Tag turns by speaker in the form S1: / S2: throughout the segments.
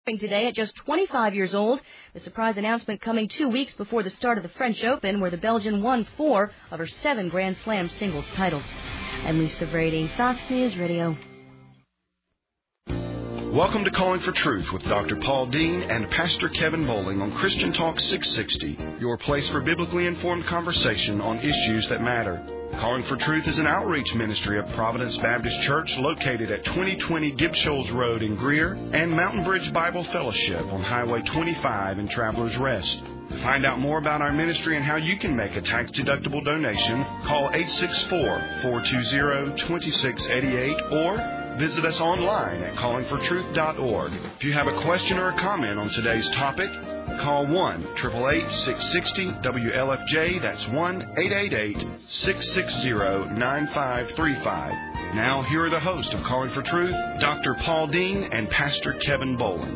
S1: Today at just 25 years old. The surprise announcement coming 2 weeks before the start of the French Open, where the Belgian won 4 of her 7 Grand Slam singles titles. I'm Lisa Brady, Fox News Radio.
S2: Welcome to Calling for Truth with Dr. Paul Dean and Pastor Kevin Bowling on Christian Talk 660, your place for biblically informed conversation on issues that matter. Calling for Truth is an outreach ministry of Providence Baptist Church located at 2020 Gibb Shoals Road in Greer and Mountain Bridge Bible Fellowship on Highway 25 in Travelers Rest. To find out more about our ministry and how you can make a tax-deductible donation, call 864-420-2688 or visit us online at callingfortruth.org. If you have a question or a comment on today's topic, call 1-888-660-WLFJ. That's 1-888-660-9535. Now, here are the hosts of Calling for Truth, Dr. Paul Dean and Pastor Kevin Bowling.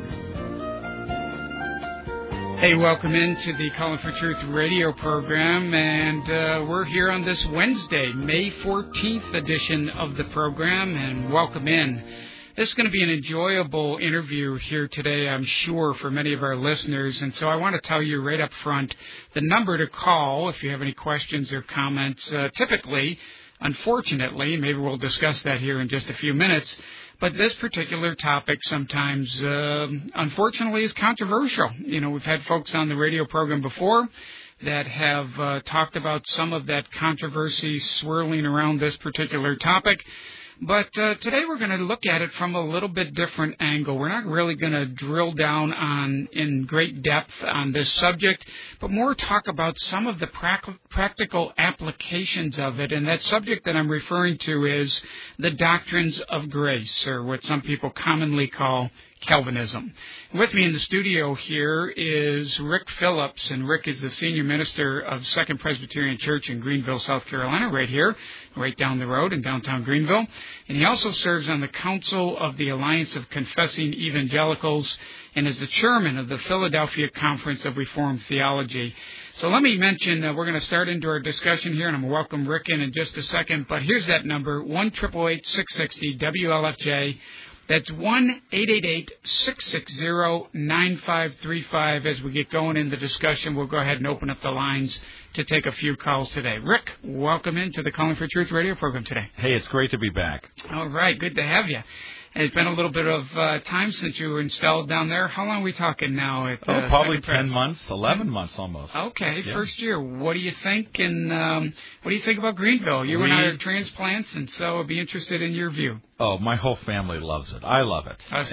S3: Hey, welcome into the Calling for Truth radio program, and we're here on this Wednesday, May 14th edition of the program, and welcome in. This is going to be an enjoyable interview here today, I'm sure, for many of our listeners. And so I want to tell you right up front the number to call if you have any questions or comments. Typically, unfortunately, maybe we'll discuss that here in just a few minutes, but this particular topic sometimes, unfortunately, is controversial. You know, we've had folks on the radio program before that have talked about some of that controversy swirling around this particular topic. But today we're going to look at it from a little bit different angle. We're not really going to drill down in great depth on this subject, but more talk about some of the practical applications of it. And that subject that I'm referring to is the doctrines of grace, or what some people commonly call Calvinism. With me in the studio here is Rick Phillips, and Rick is the senior minister of Second Presbyterian Church in Greenville, South Carolina, right here, right down the road in downtown Greenville. And he also serves on the Council of the Alliance of Confessing Evangelicals and is the chairman of the Philadelphia Conference of Reformed Theology. So let me mention, we're going to start into our discussion here, and I'm going to welcome Rick in just a second. But here's that number, 1-888-660-WLFJ. That's 1-888-660-9535. As we get going in the discussion, we'll go ahead and open up the lines to take a few calls today. Rick, welcome into the Calling for Truth radio program today.
S4: Hey, it's great to be back.
S3: All right, good to have you. It's been a little bit of time since you were installed down there. How long are we talking now?
S4: Probably 10 months, 11 months almost.
S3: Okay, yeah. First year. What do you think? And what do you think about Greenville? You and I are transplants, and so I'd be interested in your view.
S4: Oh, my whole family loves it. I love it.
S3: Us too.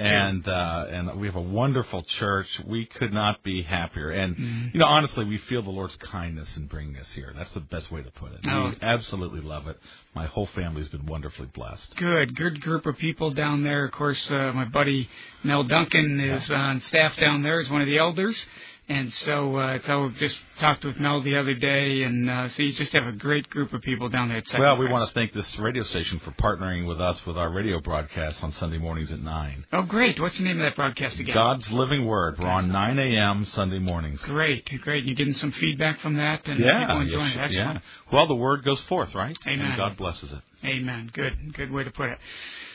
S4: And we have a wonderful church. We could not be happier. And, you know, honestly, we feel the Lord's kindness in bringing us here. That's the best way to put it.
S3: Oh.
S4: We absolutely love it. My whole family's been wonderfully blessed.
S3: Good group of people down there. Of course, my buddy Mel Duncan is on staff down there as one of the elders. And so I just talked with Mel the other day, and so you just have a great group of people down there at Second
S4: Well, we want to thank this radio station for partnering with us with our radio broadcasts on Sunday mornings at 9.
S3: Oh, great. What's the name of that broadcast again?
S4: God's Living Word. We're on 9 a.m. Sunday mornings.
S3: Great. You getting some feedback from that? And
S4: yeah.
S3: People enjoying it? Excellent.
S4: Yeah. Well, the Word goes forth, right?
S3: Amen.
S4: And God blesses it.
S3: Amen. Good way to put it.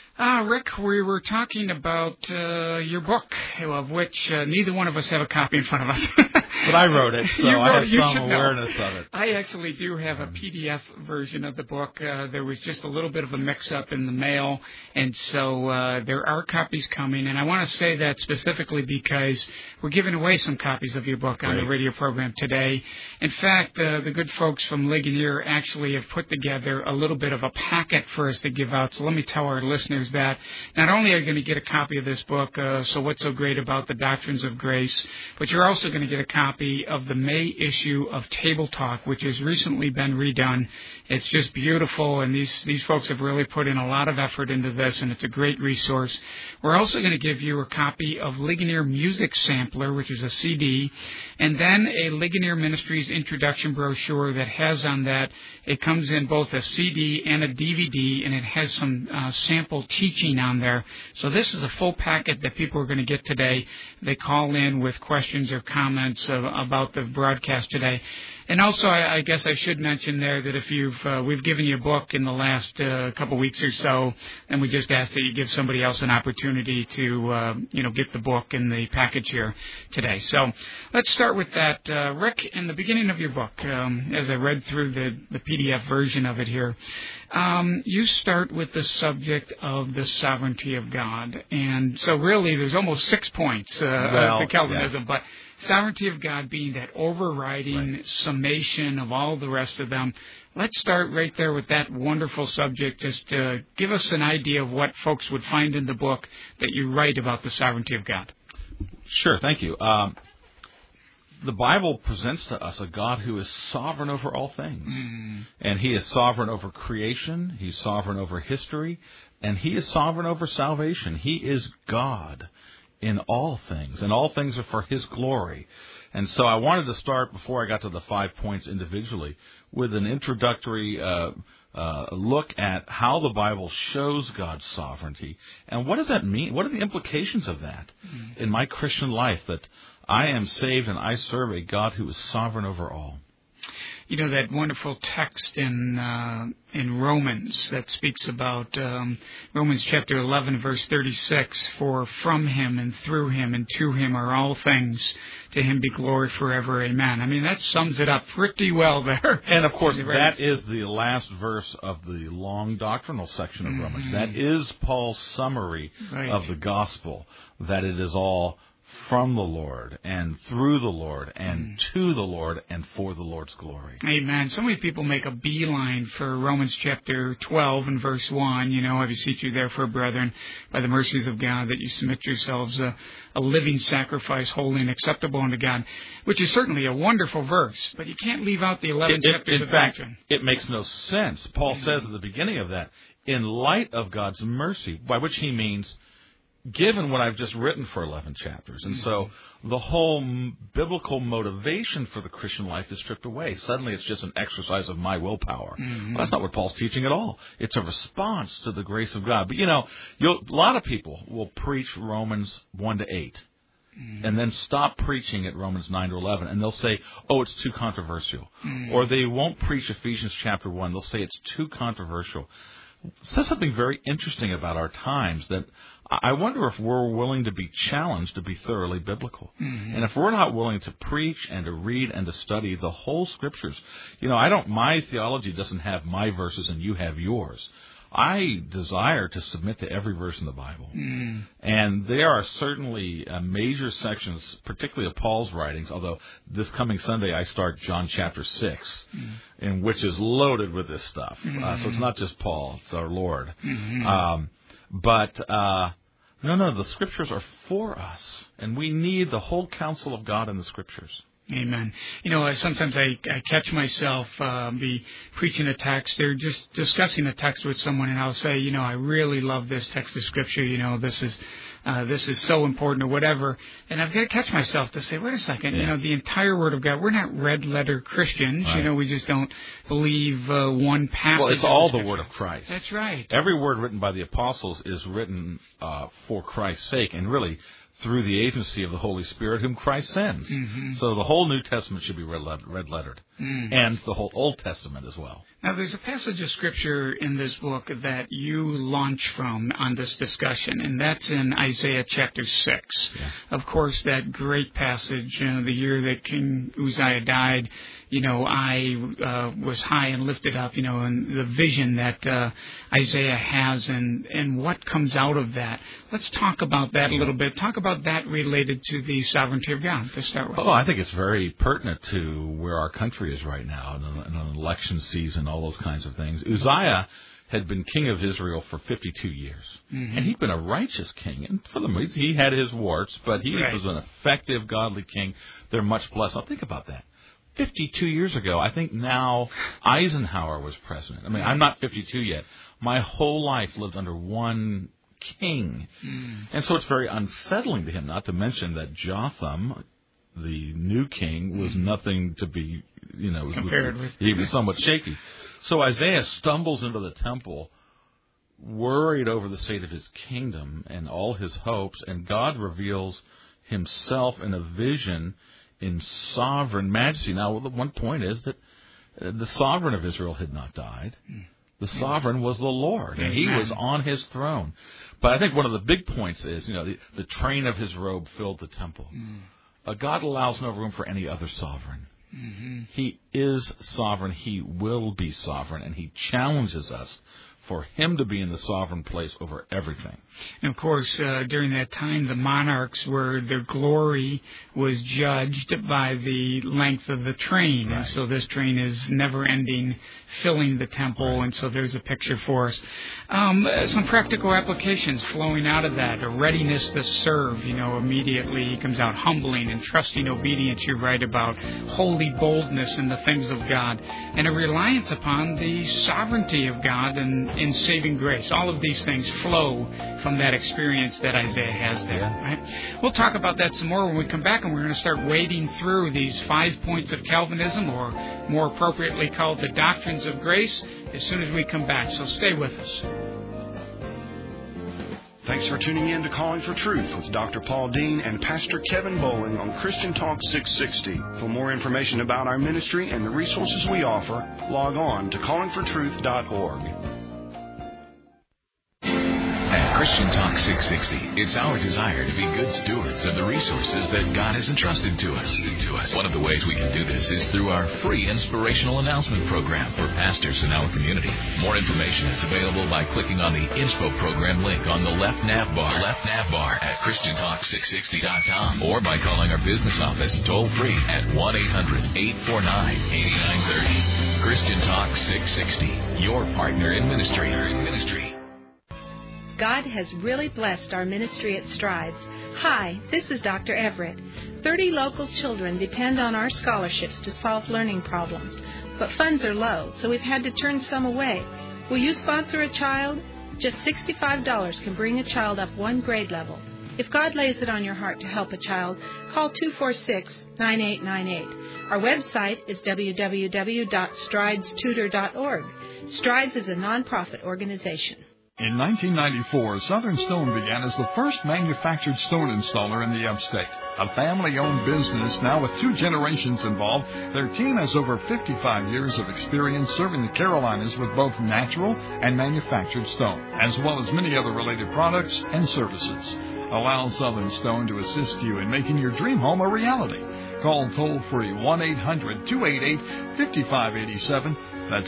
S3: Rick, we were talking about your book, of which neither one of us have a copy in front of us.
S4: But I wrote it, so I have some awareness of it.
S3: I actually do have a PDF version of the book. There was just a little bit of a mix-up in the mail, and so there are copies coming. And I want to say that specifically because we're giving away some copies of your book on the radio program today. In fact, the good folks from Ligonier actually have put together a little bit of a packet for us to give out. So let me tell our listeners that not only are you going to get a copy of this book, So What's So Great About the Doctrines of Grace, but you're also going to get a copy of the May issue of Table Talk, which has recently been redone. It's just beautiful, and these folks have really put in a lot of effort into this, and it's a great resource. We're also going to give you a copy of Ligonier Music Sampler, which is a CD, and then a Ligonier Ministries introduction brochure that has on that, it comes in both a CD and a DVD, and it has some sample teaching on there. So this is a full packet that people are going to get today. They call in with questions or comments about the broadcast today. And also, I guess I should mention there that if we've given you a book in the last couple weeks or so, and we just ask that you give somebody else an opportunity to, get the book in the package here today. So let's start with that. Rick, in the beginning of your book, as I read through the PDF version of it here, you start with the subject of the sovereignty of God. And so really there's almost 6 points of the Calvinism, but sovereignty of God being that overriding summation of all the rest of them. Let's start right there with that wonderful subject. Just give us an idea of what folks would find in the book that you write about the sovereignty of God.
S4: Sure, thank you. The Bible presents to us a God who is sovereign over all things. And He is sovereign over creation, He's sovereign over history, and He is sovereign over salvation. He is God in all things, and all things are for His glory. And so I wanted to start, before I got to the 5 points individually, with an introductory look at how the Bible shows God's sovereignty. And what does that mean? What are the implications of that in my Christian life, that I am saved and I serve a God who is sovereign over all?
S3: You know, that wonderful text in Romans that speaks about Romans chapter 11, verse 36, for from Him and through Him and to Him are all things. To Him be glory forever. Amen. I mean, that sums it up pretty well there.
S4: And, of course, that is the last verse of the long doctrinal section of Romans. That is Paul's summary of the gospel, that it is all from the Lord and through the Lord and to the Lord and for the Lord's glory.
S3: Amen. So many people make a beeline for Romans chapter 12 and verse 1. I beseech you therefore, brethren, by the mercies of God, that you submit yourselves a living sacrifice, holy and acceptable unto God, which is certainly a wonderful verse, but you can't leave out the 11 chapters of doctrine.
S4: It makes no sense. Paul says at the beginning of that, in light of God's mercy, by which he means given what I've just written for 11 chapters. And so the whole biblical motivation for the Christian life is stripped away. Suddenly it's just an exercise of my willpower. Well, that's not what Paul's teaching at all. It's a response to the grace of God. But, a lot of people will preach Romans 1 to 8 and then stop preaching at Romans 9 to 11. And they'll say, it's too controversial. Or they won't preach Ephesians chapter 1. They'll say it's too controversial. It says something very interesting about our times, that I wonder if we're willing to be challenged to be thoroughly biblical. And if we're not willing to preach and to read and to study the whole Scriptures, my theology doesn't have my verses and you have yours. I desire to submit to every verse in the Bible. And there are certainly major sections, particularly of Paul's writings, although this coming Sunday I start John chapter 6, in which is loaded with this stuff. So it's not just Paul, it's our Lord. No, the Scriptures are for us, and we need the whole counsel of God in the Scriptures.
S3: Amen. Sometimes I catch myself be preaching a text or just discussing a text with someone, and I'll say, I really love this text of Scripture. This is so important or whatever. And I've got to catch myself to say, wait a second, the entire Word of God, we're not red letter Christians. Right. We just don't believe one passage.
S4: Well, it's all the Word of Christ.
S3: That's right.
S4: Every word written by the apostles is written for Christ's sake, and really through the agency of the Holy Spirit whom Christ sends. So the whole New Testament should be red-lettered, and the whole Old Testament as well.
S3: Now, there's a passage of Scripture in this book that you launch from on this discussion, and that's in Isaiah chapter 6. Yeah. Of course, that great passage, the year that King Uzziah died, I was high and lifted up, and the vision that Isaiah has and what comes out of that. Let's talk about that a little bit. Talk about that related to the sovereignty of God to start with.
S4: Oh, I think it's very pertinent to where our country is right now, in an election season, all those kinds of things. Uzziah had been king of Israel for 52 years. And he'd been a righteous king. And for the most, he had his warts, but he was an effective, godly king. They're much blessed. Now, think about that. 52 years ago, I think now Eisenhower was president. I mean, I'm not 52 yet. My whole life lived under one king. And so it's very unsettling to him, not to mention that Jotham, the new king, was nothing to be,
S3: compared with.
S4: He was somewhat shaky. So Isaiah stumbles into the temple, worried over the state of his kingdom and all his hopes, and God reveals himself in a vision in sovereign majesty. Now, the one point is that the sovereign of Israel had not died. The sovereign was the Lord, and he was on his throne. But I think one of the big points is, the train of his robe filled the temple. God allows no room for any other sovereign. Mm-hmm. He is sovereign. He will be sovereign, and he challenges us for him to be in the sovereign place over everything.
S3: And, of course, during that time, the monarchs their glory was judged by the length of the train. Right. And so this train is never-ending, filling the temple. Right. And so there's a picture for us. Some practical applications flowing out of that. A readiness to serve, immediately he comes out humbling and trusting obedience. You write about holy boldness in the things of God. And a reliance upon the sovereignty of God and in saving grace. All of these things flow from that experience that Isaiah has there. Right? We'll talk about that some more when we come back, and we're going to start wading through these 5 points of Calvinism, or more appropriately called the doctrines of grace, as soon as we come back. So stay with us.
S2: Thanks for tuning in to Calling for Truth with Dr. Paul Dean and Pastor Kevin Bowling on Christian Talk 660. For more information about our ministry and the resources we offer, log on to callingfortruth.org.
S5: At Christian Talk 660, it's our desire to be good stewards of the resources that God has entrusted to us. One of the ways we can do this is through our free inspirational announcement program for pastors in our community. More information is available by clicking on the Inspo program link on the left nav bar at ChristianTalk660.com, or by calling our business office toll-free at 1-800-849-8930. Christian Talk 660, your partner in ministry.
S6: God has really blessed our ministry at Strides. Hi, this is Dr. Everett. 30 local children depend on our scholarships to solve learning problems, but funds are low, so we've had to turn some away. Will you sponsor a child? Just $65 can bring a child up one grade level. If God lays it on your heart to help a child, call 246-9898. Our website is www.stridestutor.org. Strides is a nonprofit organization.
S7: In 1994, Southern Stone began as the first manufactured stone installer in the upstate. A family-owned business now with 2 generations involved, their team has over 55 years of experience serving the Carolinas with both natural and manufactured stone, as well as many other related products and services. Allow Southern Stone to assist you in making your dream home a reality. Call toll-free 1-800-288-5587. That's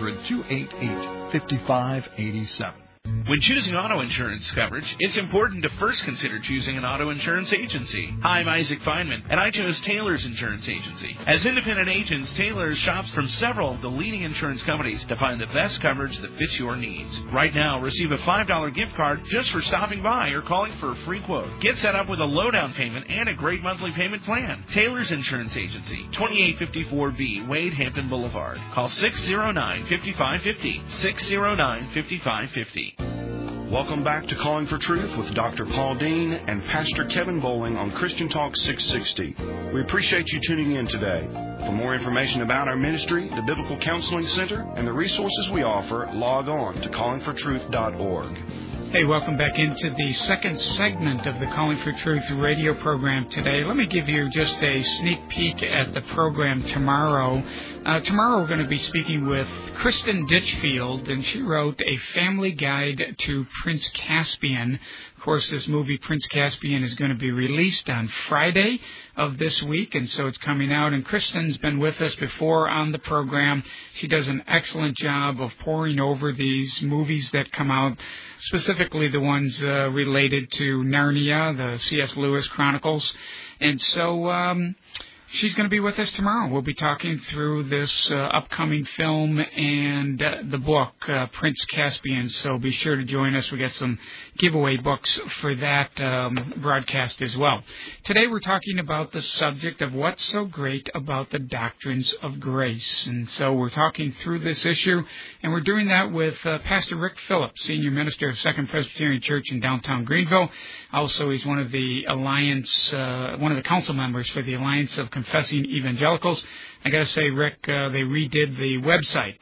S7: 800-288-5587.
S8: When choosing auto insurance coverage, it's important to first consider choosing an auto insurance agency. Hi, I'm Isaac Feynman, and I chose Taylor's Insurance Agency. As independent agents, Taylor shops from several of the leading insurance companies to find the best coverage that fits your needs. Right now, receive a $5 gift card just for stopping by or calling for a free quote. Get set up with a low down payment and a great monthly payment plan. Taylor's Insurance Agency, 2854B Wade Hampton Boulevard. Call 609-5550, 609-5550.
S2: Welcome back to Calling for Truth with Dr. Paul Dean and Pastor Kevin Bowling on Christian Talk 660. We appreciate you tuning in today. For more information about our ministry, the Biblical Counseling Center, and the resources we offer, log on to callingfortruth.org.
S3: Hey, welcome back into the second segment of the Calling for Truth radio program today. Let me give you just a sneak peek at the program tomorrow. Tomorrow we're going to be speaking with Kristen Ditchfield, and she wrote A Family Guide to Prince Caspian. Of course, this movie, Prince Caspian, is going to be released on Friday of this week, and so it's coming out. And Kristen's been with us before on the program. She does an excellent job of poring over these movies that come out, specifically the ones related to Narnia, the C.S. Lewis Chronicles. And so she's going to be with us tomorrow. We'll be talking through this upcoming film and the book, Prince Caspian. So be sure to join us. We got some giveaway books for that broadcast as well. Today we're talking about the subject of what's so great about the doctrines of grace. And so we're talking through this issue, and we're doing that with Pastor Rick Phillips, Senior Minister of Second Presbyterian Church in downtown Greenville. Also, he's one of the Alliance, one of the council members for the Alliance of Confessing Evangelicals. I got to say, Rick, they redid the website,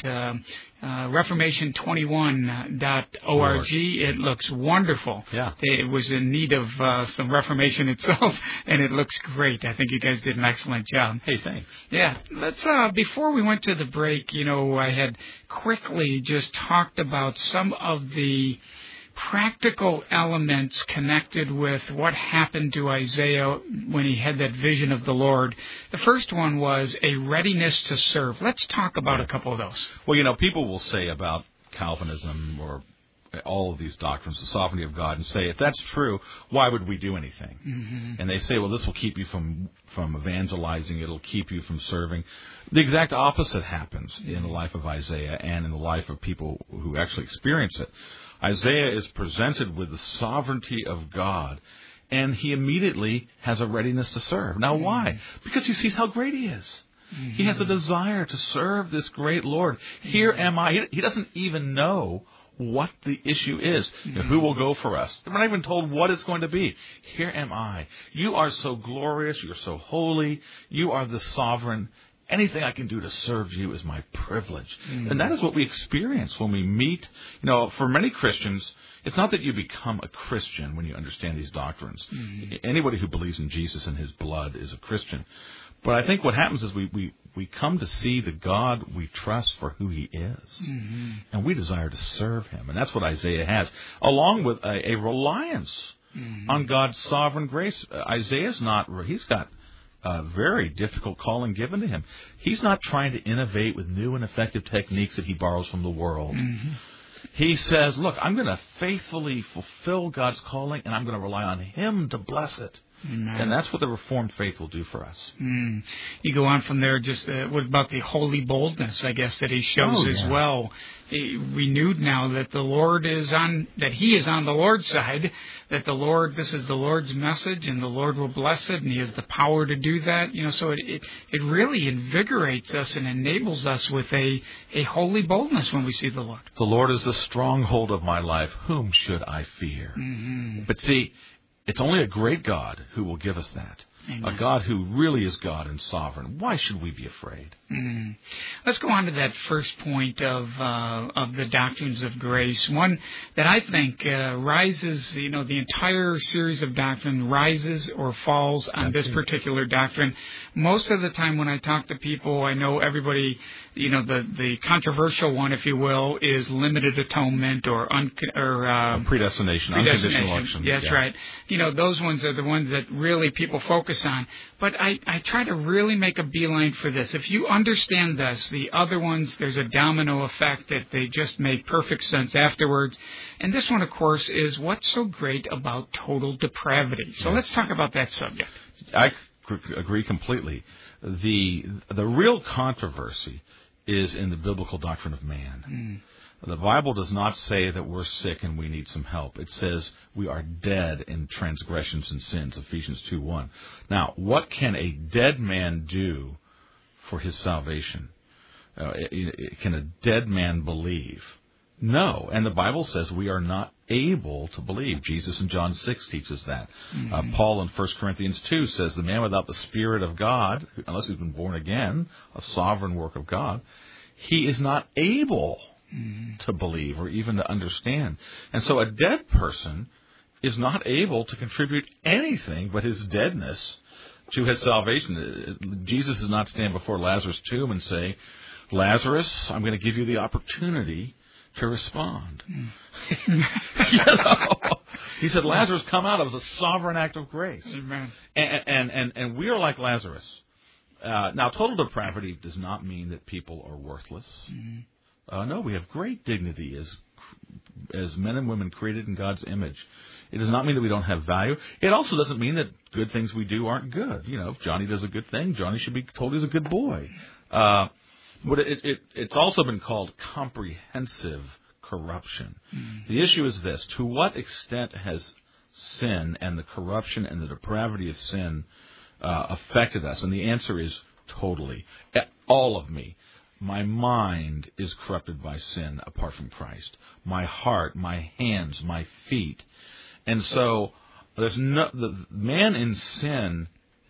S3: Reformation21.org. It looks wonderful.
S4: Yeah.
S3: It was in need of some reformation itself, and it looks great. I think you guys did an excellent job.
S4: Hey, thanks.
S3: Yeah. Let's before we went to the break, I had quickly just talked about some of the practical elements connected with what happened to Isaiah when he had that vision of the Lord. The first one was a readiness to serve. Let's talk about a couple of those.
S4: Well, people will say about Calvinism or all of these doctrines, the sovereignty of God, and say, if that's true, why would we do anything? Mm-hmm. And they say, well, this will keep you from evangelizing. It'll keep you from serving. The exact opposite happens in the life of Isaiah and in the life of people who actually experience it. Isaiah is presented with the sovereignty of God, and he immediately has a readiness to serve. Now, why? Because he sees how great he is. Mm-hmm. He has a desire to serve this great Lord. Here am I. He doesn't even know what the issue is. Mm-hmm. Who will go for us? We're not even told what it's going to be. Here am I. You are so glorious. You're so holy. You are the sovereign. Anything I can do to serve you is my privilege. Mm-hmm. And that is what we experience when we meet. For many Christians, it's not that you become a Christian when you understand these doctrines. Mm-hmm. Anybody who believes in Jesus and his blood is a Christian. But I think what happens is we come to see the God we trust for who he is. Mm-hmm. And we desire to serve him. And that's what Isaiah has, along with a reliance on God's sovereign grace. Isaiah's he's got a very difficult calling given to him. He's not trying to innovate with new and effective techniques that he borrows from the world. Mm-hmm. He says, look, I'm going to faithfully fulfill God's calling, and I'm going to rely on him to bless it. Amen. And that's what the Reformed faith will do for us. Mm.
S3: You go on from there, just what about the holy boldness, I guess, that he shows as well. Renewed now that the Lord that he is on the Lord's side, that this is the Lord's message, and the Lord will bless it, and he has the power to do that. So it really invigorates us and enables us with a holy boldness when we see the Lord.
S4: The Lord is the stronghold of my life. Whom should I fear? Mm-hmm. But see, it's only a great God who will give us that. Amen. A God who really is God and sovereign. Why should we be afraid?
S3: Mm. Let's go on to that first point of the doctrines of grace. One that I think rises, the entire series of doctrine rises or falls on this particular doctrine. Most of the time when I talk to people, I know everybody, the controversial one, if you will, is limited atonement or
S4: predestination, unconditional election.
S3: That's right. Those ones are the ones that really people focus on. But I try to really make a beeline for this. If you understand this, the other ones, there's a domino effect that they just make perfect sense afterwards. And this one, of course, is what's so great about total depravity. So let's talk about that subject.
S4: I agree completely. The real controversy is in the biblical doctrine of man. Mm. The Bible does not say that we're sick and we need some help. It says we are dead in transgressions and sins, Ephesians 2:1. Now, what can a dead man do for his salvation? Can a dead man believe? No. And the Bible says we are not able to believe. Jesus in John 6 teaches that. Mm-hmm. Paul in 1 Corinthians 2 says the man without the Spirit of God, unless he's been born again, a sovereign work of God, he is not able to believe or even to understand. And so a dead person is not able to contribute anything but his deadness to his salvation. Jesus does not stand before Lazarus' tomb and say, Lazarus, I'm going to give you the opportunity to respond. He said, Lazarus, come out. It was a sovereign act of grace. Amen. And we are like Lazarus. Now, total depravity does not mean that people are worthless. Mm-hmm. No, we have great dignity as men and women created in God's image. It does not mean that we don't have value. It also doesn't mean that good things we do aren't good. If Johnny does a good thing, Johnny should be told he's a good boy. But it's also been called comprehensive corruption. Mm. The issue is this: to what extent has sin and the corruption and the depravity of sin affected us? And the answer is totally. All of me. My mind is corrupted by sin apart from Christ. My heart, my hands, my feet. And so the man in sin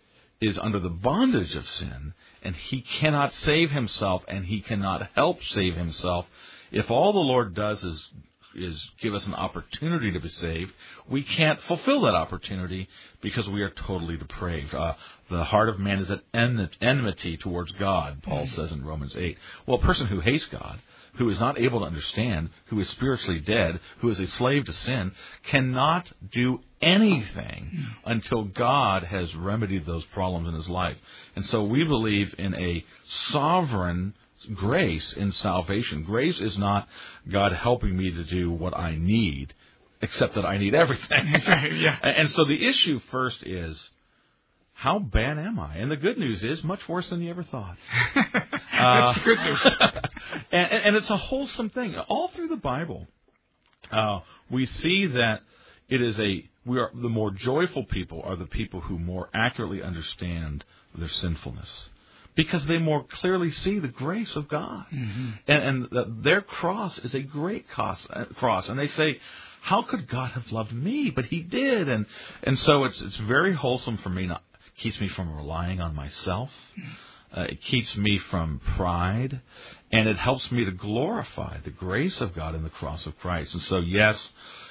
S4: is under the bondage of sin, and he cannot save himself, and he cannot help save himself. If all the Lord does is give us an opportunity to be saved, we can't fulfill that opportunity because we are totally depraved. The heart of man is at enmity towards God, Paul says in Romans 8. Well, a person who hates God, who is not able to understand, who is spiritually dead, who is a slave to sin, cannot do anything until God has remedied those problems in his life. And so we believe in a sovereign grace in salvation. Grace is not God helping me to do what I need, except that I need everything.
S3: Yeah.
S4: And so the issue first is, how bad am I? And the good news is, much worse than you ever thought.
S3: That's good news.
S4: and it's a wholesome thing. All through the Bible, we see that the more joyful people are the people who more accurately understand their sinfulness, because they more clearly see the grace of God. Mm-hmm. And their cross is a great cross. And they say, how could God have loved me? But he did. And so it's very wholesome for me. Keeps me from relying on myself. It keeps me from pride. And it helps me to glorify the grace of God in the cross of Christ. And so, yes,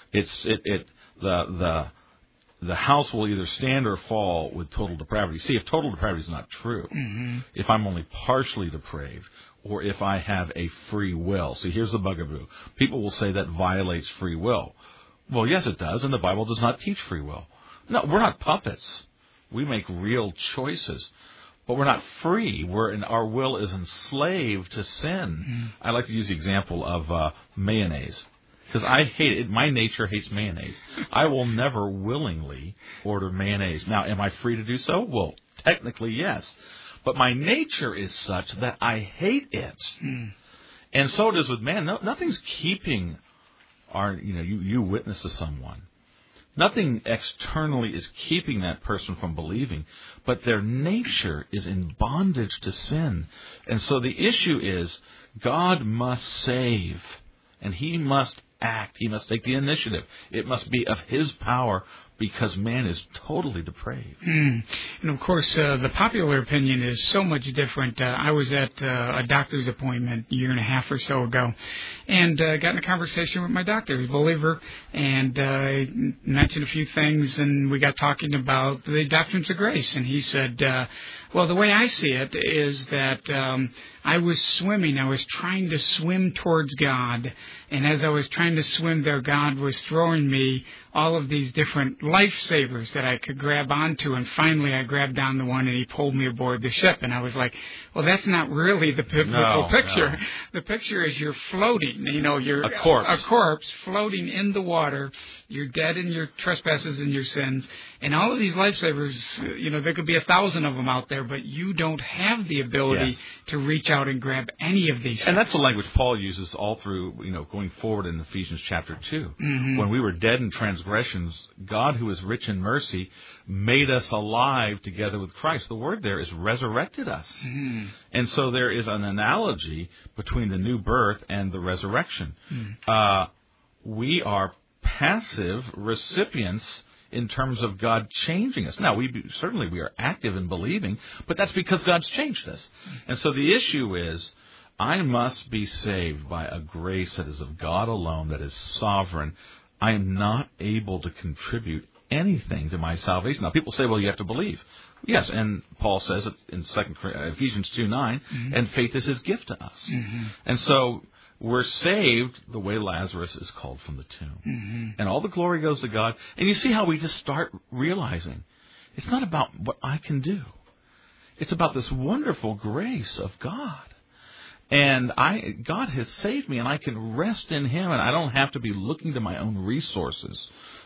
S4: the house will either stand or fall with total depravity. See, if total depravity is not true, if I'm only partially depraved, or if I have a free will. See, here's the bugaboo. People will say that violates free will. Well, yes, it does, and the Bible does not teach free will. No, we're not puppets. We make real choices, but we're not free. Our will is enslaved to sin. I like to use the example of mayonnaise, because I hate it. My nature hates mayonnaise. I will never willingly order mayonnaise. Now, am I free to do so? Well, technically, yes. But my nature is such that I hate it. And so it is with man. Nothing's keeping you witness to someone. Nothing externally is keeping that person from believing, but their nature is in bondage to sin. And so the issue is, God must save, and he must act. He must take the initiative. It must be of his power, because man is totally depraved.
S3: And of course, the popular opinion is so much different. I was at a doctor's appointment a year and a half or so ago, and got in a conversation with my doctor, who's a believer, and I mentioned a few things, and we got talking about the doctrines of grace. And he said, well, the way I see it is that I was swimming. I was trying to swim towards God, and as I was trying to swim there, God was throwing me all of these different lifesavers that I could grab onto, and finally I grabbed on the one, and he pulled me aboard the ship. And I was like, well, that's not really the biblical picture. No. The picture is you're floating. You're a corpse floating in the water. You're dead in your trespasses and your sins. And all of these lifesavers, there could be 1,000 of them out there, but you don't have the ability to reach out and grab any of these.
S4: And that's the language Paul uses all through, going forward in Ephesians chapter 2. Mm-hmm. When we were dead in transgressions, God, who is rich in mercy, made us alive together with Christ. The word there is resurrected us. Mm-hmm. And so there is an analogy between the new birth and the resurrection. Mm-hmm. We are passive recipients in terms of God changing us. Now, we are active in believing, but that's because God's changed us. And so the issue is, I must be saved by a grace that is of God alone, that is sovereign. I am not able to contribute anything to my salvation. Now, people say, well, you have to believe. Yes, and Paul says it in Ephesians 2:9, and faith is his gift to us. Mm-hmm. And so we're saved the way Lazarus is called from the tomb. Mm-hmm. And all the glory goes to God. And you see how we just start realizing it's not about what I can do. It's about this wonderful grace of God. And God has saved me, and I can rest in him, and I don't have to be looking to my own resources.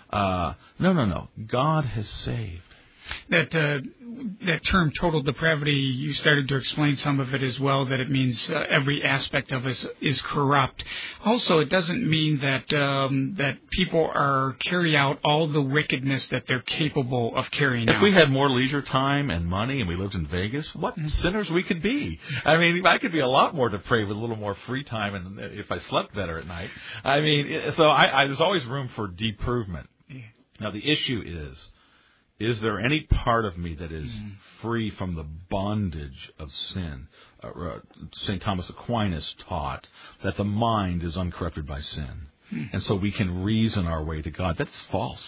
S4: No. God has saved.
S3: That term total depravity, you started to explain some of it as well, that it means every aspect of us is corrupt. Also, it doesn't mean that people carry out all the wickedness that they're capable of carrying out.
S4: If we had more leisure time and money and we lived in Vegas, what sinners we could be. I mean, I could be a lot more depraved with a little more free time, and if I slept better at night. I mean, so there's always room for deprovement. Yeah. Now, the issue is, is there any part of me that is free from the bondage of sin? St. Thomas Aquinas taught that the mind is uncorrupted by sin. And so we can reason our way to God. That's false.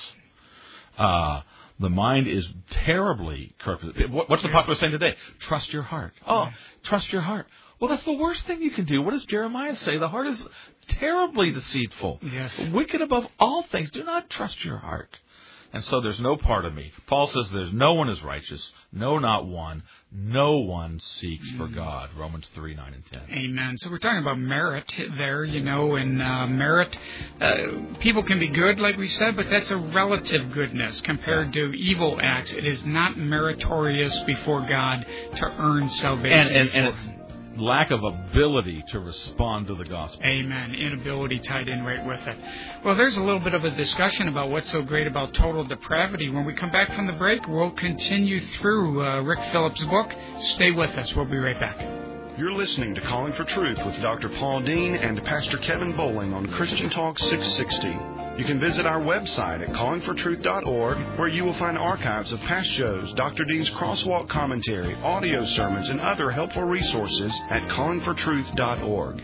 S4: The mind is terribly corrupted. What's the popular saying today? Trust your heart. Oh, trust your heart. Well, that's the worst thing you can do. What does Jeremiah say? The heart is terribly deceitful.
S3: Yes.
S4: Wicked above all things. Do not trust your heart. And so there's no part of me. Paul says there's no one is righteous. No, not one. No one seeks for God. Romans 3, 9, and 10.
S3: Amen. So we're talking about merit there, and merit. People can be good, like we said, but that's a relative goodness compared to evil acts. It is not meritorious before God to earn salvation.
S4: And it's lack of ability to respond to the gospel.
S3: Amen. Inability tied in right with it. Well, there's a little bit of a discussion about what's so great about total depravity. When we come back from the break, we'll continue through Rick Phillips' book. Stay with us. We'll be right back.
S2: You're listening to Calling for Truth with Dr. Paul Dean and Pastor Kevin Bowling on Christian Talk 660. You can visit our website at callingfortruth.org, where you will find archives of past shows, Dr. Dean's crosswalk commentary, audio sermons, and other helpful resources at callingfortruth.org.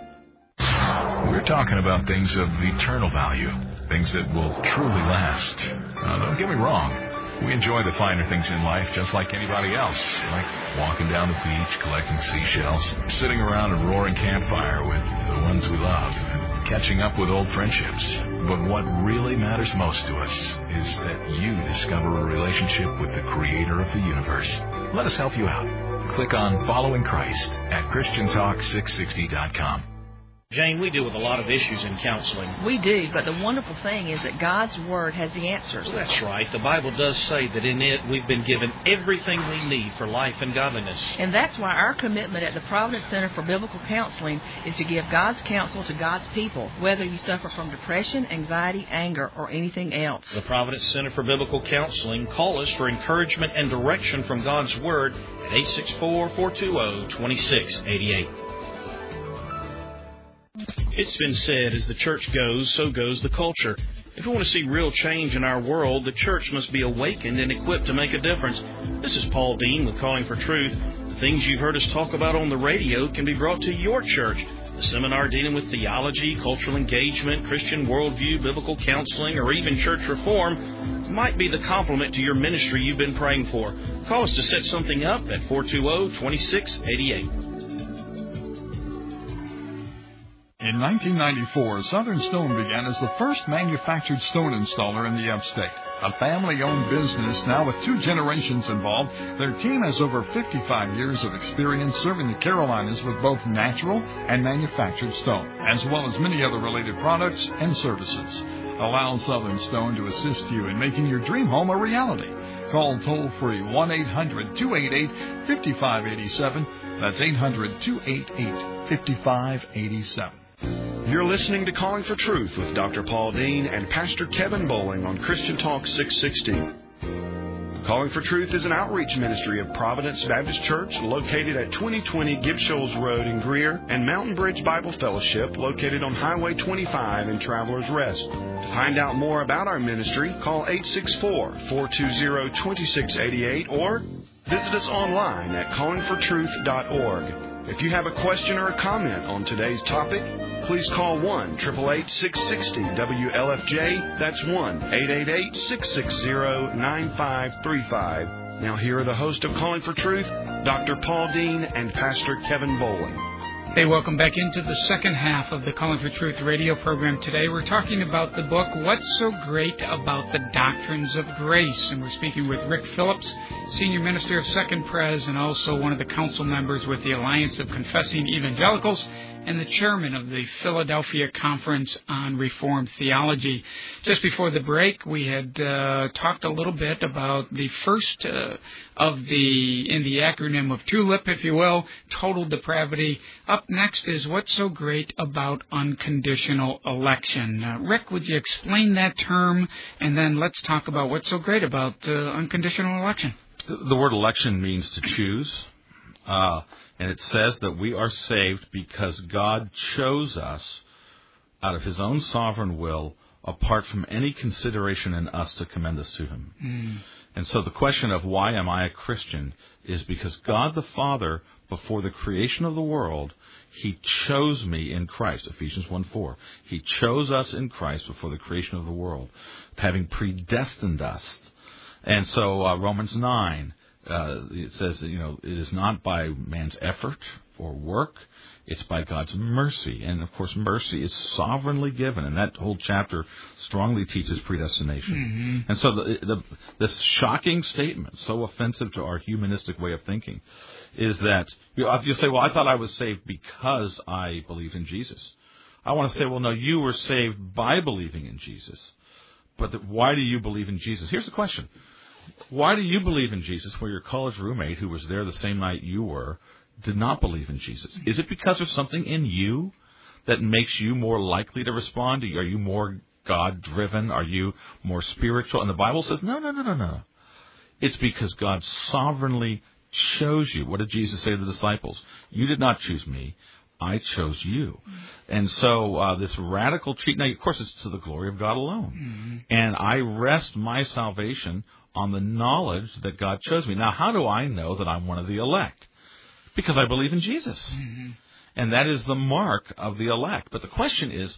S5: We're talking about things of eternal value, things that will truly last. Don't get me wrong. We enjoy the finer things in life just like anybody else, like walking down the beach, collecting seashells, sitting around a roaring campfire with the ones we love, and catching up with old friendships. But what really matters most to us is that you discover a relationship with the Creator of the universe. Let us help you out. Click on Following Christ at ChristianTalk660.com.
S9: Jane, we deal with a lot of issues in counseling.
S10: We do, but the wonderful thing is that God's Word has the answers.
S9: Well, that's right. The Bible does say that in it we've been given everything we need for life and godliness.
S10: And that's why our commitment at the Providence Center for Biblical Counseling is to give God's counsel to God's people, whether you suffer from depression, anxiety, anger, or anything else.
S9: The Providence Center for Biblical Counseling. Call us for encouragement and direction from God's Word at 864-420-2688. It's been said, as the church goes, so goes the culture. If we want to see real change in our world, the church must be awakened and equipped to make a difference. This is Paul Dean with Calling for Truth. The things you've heard us talk about on the radio can be brought to your church. A seminar dealing with theology, cultural engagement, Christian worldview, biblical counseling, or even church reform might be the complement to your ministry you've been praying for. Call us to set something up at 420-2688.
S7: In 1994, Southern Stone began as the first manufactured stone installer in the upstate. A family-owned business now with 2 generations involved, their team has over 55 years of experience serving the Carolinas with both natural and manufactured stone, as well as many other related products and services. Allow Southern Stone to assist you in making your dream home a reality. Call toll-free 1-800-288-5587. That's 800-288-5587.
S2: You're listening to Calling for Truth with Dr. Paul Dean and Pastor Kevin Bowling on Christian Talk 660. Calling for Truth is an outreach ministry of Providence Baptist Church located at 2020 Gibb Shoals Road in Greer and Mountain Bridge Bible Fellowship located on Highway 25 in Travelers Rest. To find out more about our ministry, call 864-420-2688 or visit us online at callingfortruth.org. If you have a question or a comment on today's topic, please call 1-888-660-WLFJ. That's 1-888-660-9535. Now here are the hosts of Calling for Truth, Dr. Paul Dean and Pastor Kevin Bowling.
S3: Hey, welcome back into the second half of the Calling for Truth radio program today. We're talking about the book, What's So Great About the Doctrines of Grace? And we're speaking with Rick Phillips, Senior Minister of Second Pres, and also one of the council members with the Alliance of Confessing Evangelicals, and the chairman of the Philadelphia Conference on Reformed Theology. Just before the break, we had talked a little bit about the first in the acronym of TULIP, if you will, total depravity. Up next is what's so great about unconditional election. Rick, would you explain that term, and then let's talk about what's so great about unconditional election.
S4: The word election means to choose. And it says that we are saved because God chose us out of His own sovereign will, apart from any consideration in us to commend us to Him. And so the question of why am I a Christian is because God the Father, before the creation of the world, He chose me in Christ, Ephesians 1:4. He chose us in Christ before the creation of the world, having predestined us. And so Romans 9, it says that, it is not by man's effort or work, it's by God's mercy. And, of course, mercy is sovereignly given, and that whole chapter strongly teaches predestination. And so this shocking statement, so offensive to our humanistic way of thinking, is that you say, well, I thought I was saved because I believed in Jesus. I want to say, well, no, you were saved by believing in Jesus. But why do you believe in Jesus? Here's the question. Why do you believe in Jesus where your college roommate, who was there the same night you were, did not believe in Jesus? Is it because there's something in you that makes you more likely to respond? Are you more God-driven? Are you more spiritual? And the Bible says, no. It's because God sovereignly chose you. What did Jesus say to the disciples? You did not choose me. I chose you. And so this radical treatment, now, of course, it's to the glory of God alone. And I rest my salvation on the knowledge that God chose me. Now, how do I know that I'm one of the elect? Because I believe in Jesus. And that is the mark of the elect. But the question is,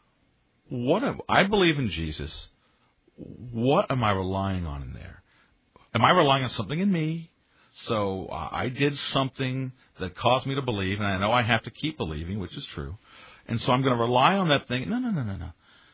S4: I believe in Jesus. What am I relying on in there? Am I relying on something in me? So I did something that caused me to believe, and I know I have to keep believing, which is true. And so I'm going to rely on that thing. No.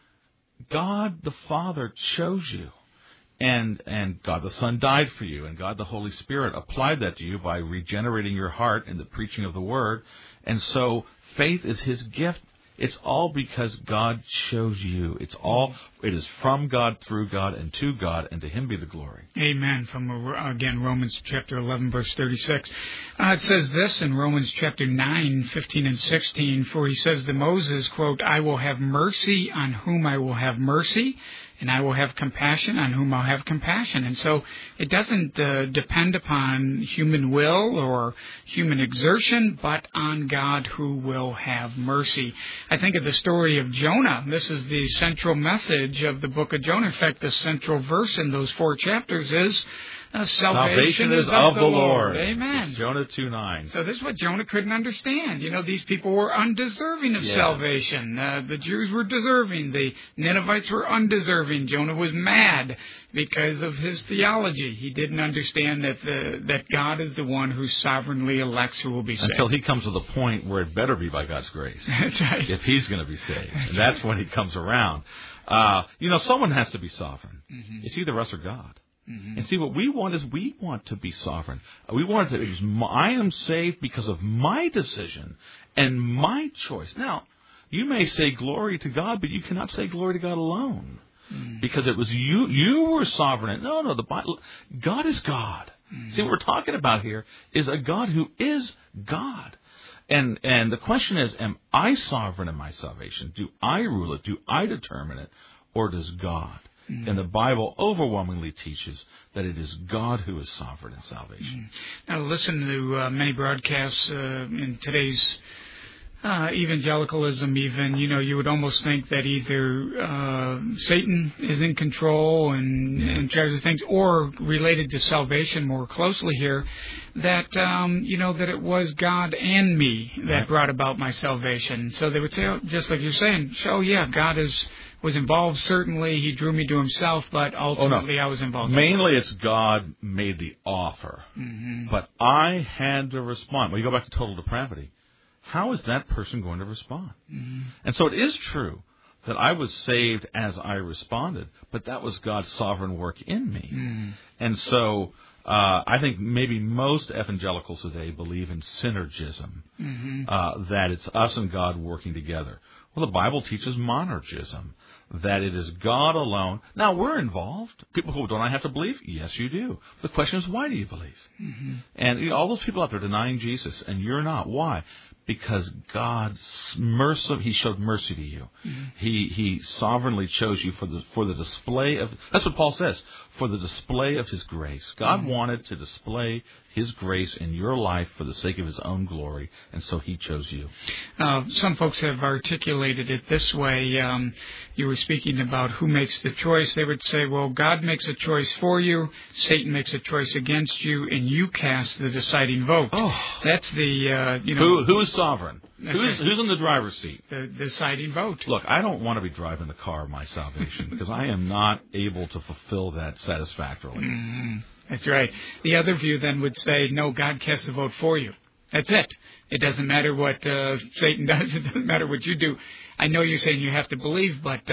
S4: God the Father chose you. And God the Son died for you, and God the Holy Spirit applied that to you by regenerating your heart in the preaching of the Word. And so faith is His gift. It's all because God chose you. It is from God, through God, and to God, and to Him be the glory.
S3: Amen. From, again, Romans chapter 11, verse 36. It says this in Romans chapter 9, 15 and 16, for he says to Moses, quote, I will have mercy on whom I will have mercy, and I will have compassion on whom I'll have compassion. And so it doesn't depend upon human will or human exertion, but on God who will have mercy. I think of the story of Jonah. This is the central message of the book of Jonah. In fact, the central verse in those 4 chapters is, salvation is of the Lord. Amen.
S4: It's Jonah 2:9.
S3: So this is what Jonah couldn't understand. These people were undeserving of salvation. The Jews were deserving. The Ninevites were undeserving. Jonah was mad because of his theology. He didn't understand that God is the one who sovereignly elects who will be saved.
S4: Until he comes to the point where it better be by God's grace.
S3: That's right.
S4: If he's going to be saved. And that's when he comes around. Someone has to be sovereign. It's either us or God. And see, what we want is we want to be sovereign. We want to. I am saved because of my decision and my choice. Now, you may say glory to God, but you cannot say glory to God alone, because it was you. You were sovereign. No. The Bible, God is God. See, what we're talking about here is a God who is God. And the question is, am I sovereign in my salvation? Do I rule it? Do I determine it? Or does God? And the Bible overwhelmingly teaches that it is God who is sovereign in salvation.
S3: Now, listen to many broadcasts in today's evangelicalism even, you would almost think that either Satan is in control and in charge of things, or related to salvation more closely here, that, that it was God and me that brought about my salvation. So they would say, just like you're saying, God was involved, certainly. He drew me to himself, but ultimately I was involved.
S4: Mainly it's God made the offer, but I had to respond. Well, you go back to total depravity. How is that person going to respond? And so it is true that I was saved as I responded, but that was God's sovereign work in me. And so I think maybe most evangelicals today believe in synergism, that it's us and God working together. Well, the Bible teaches monergism, that it is God alone. Now, we're involved. People who don't I have to believe? Yes, you do. The question is, why do you believe? And all those people out there denying Jesus, and you're not. Why? because He showed mercy to you. Mm-hmm. He sovereignly chose you for the display of. That's what Paul says. For the display of His grace. God wanted to display His grace in your life for the sake of His own glory, and so He chose you.
S3: Some folks have articulated it this way. You were speaking about who makes the choice. They would say, well, God makes a choice for you, Satan makes a choice against you, and you cast the deciding vote. Oh. That's the,
S4: Who is sovereign? Who's in the driver's seat?
S3: The deciding vote.
S4: Look, I don't want to be driving the car of my salvation because I am not able to fulfill that satisfactorily.
S3: Mm-hmm. That's right. The other view then would say, no, God casts the vote for you. That's it. It doesn't matter what Satan does. It doesn't matter what you do. I know you're saying you have to believe, but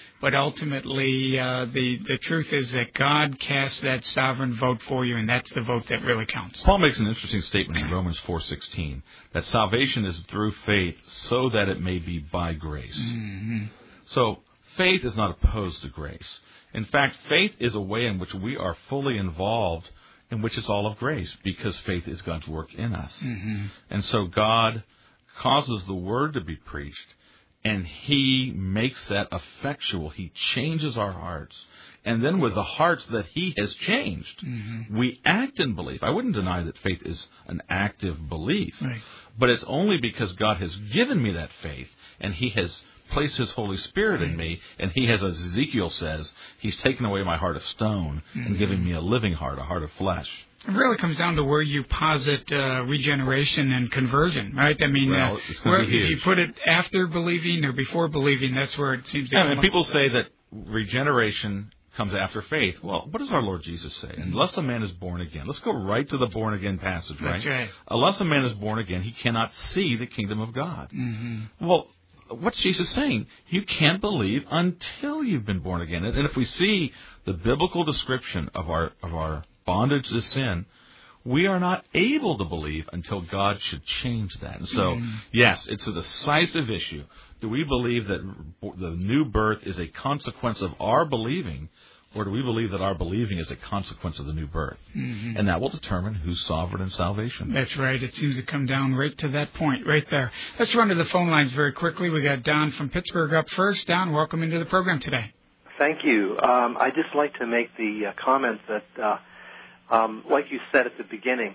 S3: ultimately the truth is that God casts that sovereign vote for you, and that's the vote that really counts.
S4: Paul makes an interesting statement in Romans 4:16 that salvation is through faith, so that it may be by grace. Mm-hmm. So faith is not opposed to grace. In fact, faith is a way in which we are fully involved, in which it's all of grace, because faith is God's work in us. Mm-hmm. And so God causes the word to be preached, and He makes that effectual. He changes our hearts. And then with the hearts that He has changed, we act in belief. I wouldn't deny that faith is an active belief. Right. But it's only because God has given me that faith, and He has placed His Holy Spirit in me, and He has, as Ezekiel says, He's taken away my heart of stone and given me a living heart, a heart of flesh.
S3: It really comes down to where you posit regeneration and conversion, right? I mean, if you put it after believing or before believing, that's where it seems to come
S4: and people say that regeneration comes after faith. Well, what does our Lord Jesus say? Unless a man is born again. Let's go right to the born again passage, right?
S3: That's right.
S4: Unless a man is born again, he cannot see the kingdom of God. Mm-hmm. Well, what's Jesus saying? You can't believe until you've been born again. And if we see the biblical description of our bondage to sin, we are not able to believe until God should change that. And so, yes, it's a decisive issue. Do we believe that the new birth is a consequence of our believing, or do we believe that our believing is a consequence of the new birth? Mm-hmm. And that will determine who's sovereign in salvation.
S3: That's right. It seems to come down right to that point, right there. Let's run to the phone lines very quickly. We got Don from Pittsburgh up first. Don, welcome into the program today.
S11: Thank you. I'd just like to make the comment that, like you said at the beginning,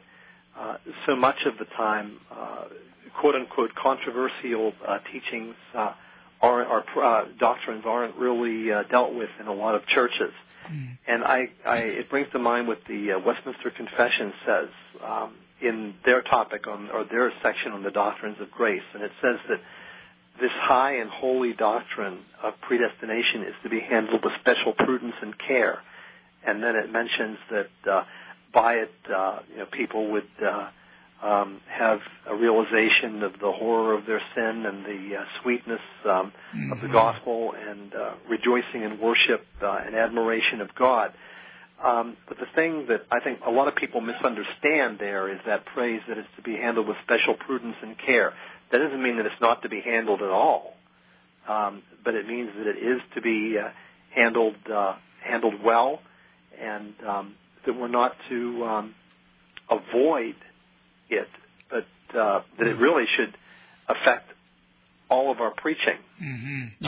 S11: so much of the time, quote-unquote controversial teachings or doctrines aren't really dealt with in a lot of churches. And it brings to mind what the Westminster Confession says in their topic or their section on the doctrines of grace. And it says that this high and holy doctrine of predestination is to be handled with special prudence and care. And then it mentions that by it, people would have a realization of the horror of their sin and the sweetness of the gospel and rejoicing in worship and admiration of God. But the thing that I think a lot of people misunderstand there is that phrase that it's to be handled with special prudence and care. That doesn't mean that it's not to be handled at all, but it means that it is to be handled well, and that we're not to avoid it, but that it really should affect all of our preaching. Mm-hmm.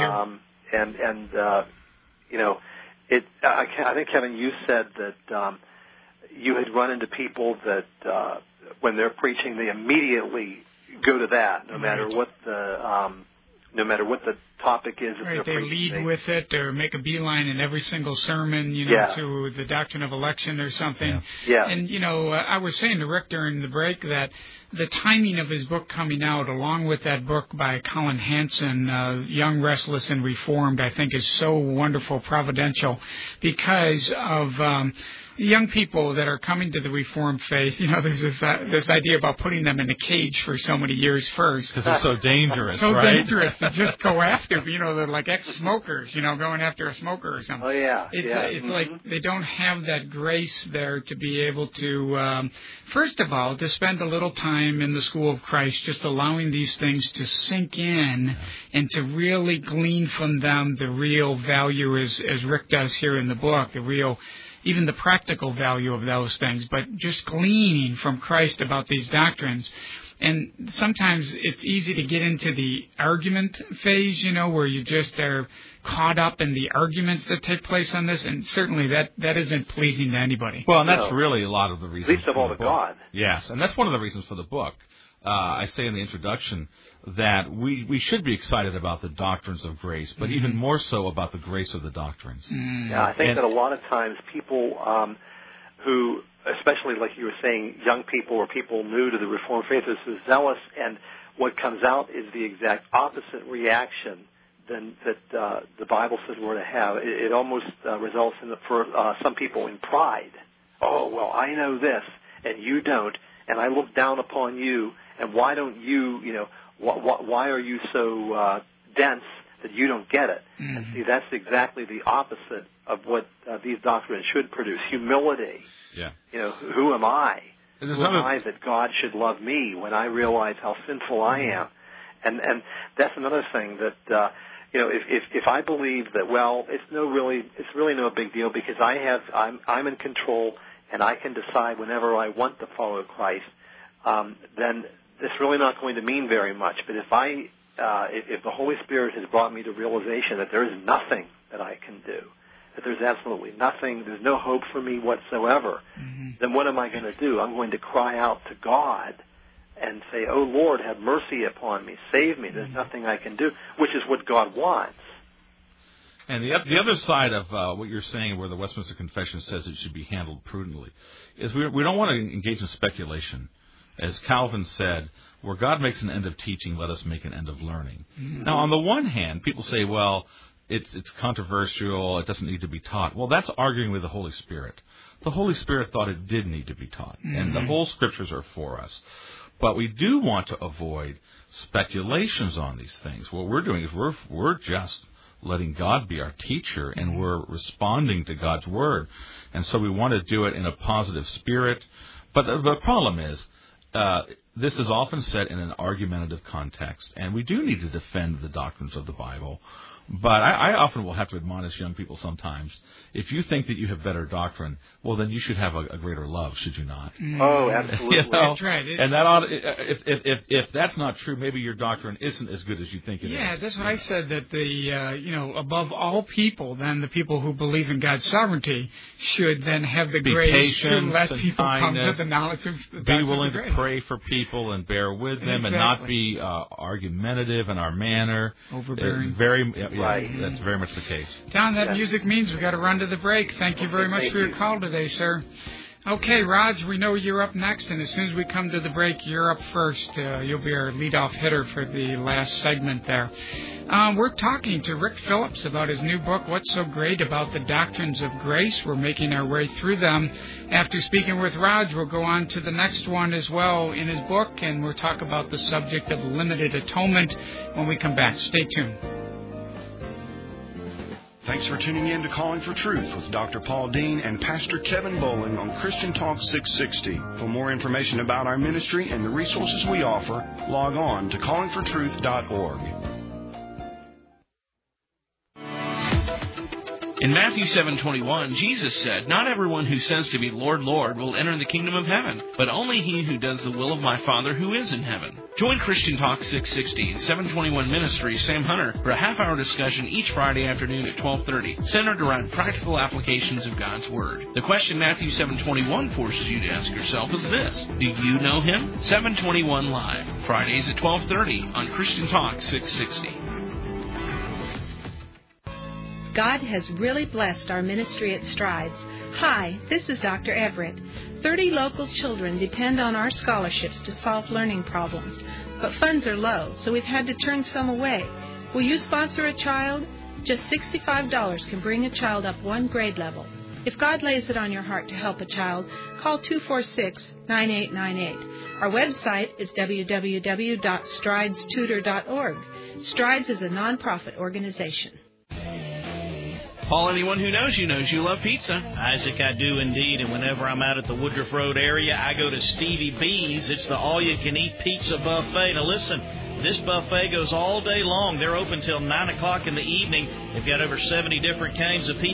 S11: I think, Kevin, you said that you had run into people that when they're preaching, they immediately go to that, no matter what the topic is.
S3: Right, they lead with it or make a beeline in every single sermon, to the doctrine of election or something.
S11: Yeah.
S3: And, I was saying to Rick during the break that the timing of his book coming out, along with that book by Colin Hansen, Young, Restless, and Reformed, I think is so wonderful, providential, because of young people that are coming to the Reformed faith. There's this idea about putting them in a cage for so many years first.
S4: Because it's so dangerous,
S3: so dangerous to just go after, they're like ex-smokers, going after a smoker or something.
S11: Oh, yeah.
S3: It's like they don't have that grace there to be able to, first of all, to spend a little time in the school of Christ, just allowing these things to sink in and to really glean from them the real value, as Rick does here in the book, the real even the practical value of those things, but just gleaning from Christ about these doctrines. And sometimes it's easy to get into the argument phase, where you just are caught up in the arguments that take place on this, and certainly that isn't pleasing to anybody.
S4: Well, and that's really a lot of the reasons.
S11: Least of all to God.
S4: Yes, and that's one of the reasons for the book. I say in the introduction that we should be excited about the doctrines of grace, but even more so about the grace of the doctrines.
S11: Yeah, I think that a lot of times people who, especially like you were saying, young people or people new to the Reformed faith, is zealous, and what comes out is the exact opposite reaction than that the Bible says we're to have. It almost results in, for some people, in pride. Oh, well, I know this, and you don't, and I look down upon you, and why don't you, why are you so dense that you don't get it? And see, that's exactly the opposite of what these doctrines should produce. Humility.
S4: Yeah.
S11: Who am I?
S4: Who
S11: am I that God should love me when I realize how sinful I am? And that's another thing that, if I believe that, well, it's really no big deal because I'm in control and I can decide whenever I want to follow Christ, then it's really not going to mean very much. But if the Holy Spirit has brought me to realization that there is nothing that I can do, that there's absolutely nothing, there's no hope for me whatsoever, then what am I going to do? I'm going to cry out to God and say, oh, Lord, have mercy upon me, save me, there's nothing I can do, which is what God wants.
S4: And the other side of what you're saying, where the Westminster Confession says it should be handled prudently, is we don't want to engage in speculation. As Calvin said, where God makes an end of teaching, let us make an end of learning. Now, on the one hand, people say, well, it's controversial, it doesn't need to be taught. Well, that's arguing with the Holy Spirit. The Holy Spirit thought it did need to be taught, and the whole Scriptures are for us. But we do want to avoid speculations on these things. What we're doing is we're just letting God be our teacher, and we're responding to God's Word. And so we want to do it in a positive spirit. But the problem is, this is often said in an argumentative context, and we do need to defend the doctrines of the Bible. But I often will have to admonish young people sometimes, if you think that you have better doctrine, well, then you should have a greater love, should you not?
S11: Oh, absolutely.
S3: That's right.
S4: And that ought, if that's not true, maybe your doctrine isn't as good as you think it is.
S3: Yeah, that's what I said, that above all people, then the people who believe in God's sovereignty should then have the grace to let people come to the knowledge of the
S4: be willing to pray for people and bear with them and not be argumentative in our manner.
S3: Overbearing.
S11: Right.
S4: That's very much the case.
S3: Don, that music means we've got to run to the break. Thank you very much for your call today, sir. Okay, Raj, we know you're up next, and as soon as we come to the break, you're up first. You'll be our leadoff hitter for the last segment there. We're talking to Rick Phillips about his new book, What's So Great About the Doctrines of Grace. We're making our way through them. After speaking with Raj, we'll go on to the next one as well in his book, and we'll talk about the subject of limited atonement when we come back. Stay tuned.
S2: Thanks for tuning in to Calling for Truth with Dr. Paul Dean and Pastor Kevin Bowling on Christian Talk 660. For more information about our ministry and the resources we offer, log on to callingfortruth.org.
S8: In Matthew 7:21, Jesus said, "Not everyone who says to me, 'Lord, Lord,' will enter the kingdom of heaven, but only he who does the will of my Father who is in heaven." Join Christian Talk 660 and 721 Ministries Sam Hunter for a half-hour discussion each Friday afternoon at 12:30, centered around practical applications of God's Word. The question Matthew 7:21 forces you to ask yourself is this: do you know Him? 721 Live, Fridays at 12:30 on Christian Talk 660.
S6: God has really blessed our ministry at Strides. Hi, this is Dr. Everett. 30 local children depend on our scholarships to solve learning problems, but funds are low, so we've had to turn some away. Will you sponsor a child? Just $65 can bring a child up one grade level. If God lays it on your heart to help a child, call 246-9898. Our website is www.stridestutor.org. Strides is a nonprofit organization.
S8: Paul, anyone who knows you love pizza.
S9: Isaac, I do indeed, and whenever I'm out at the Woodruff Road area, I go to Stevie B's. It's the all-you-can-eat pizza buffet. Now listen, this buffet goes all day long. They're open till 9 o'clock in the evening. They've got over 70 different kinds of pizza.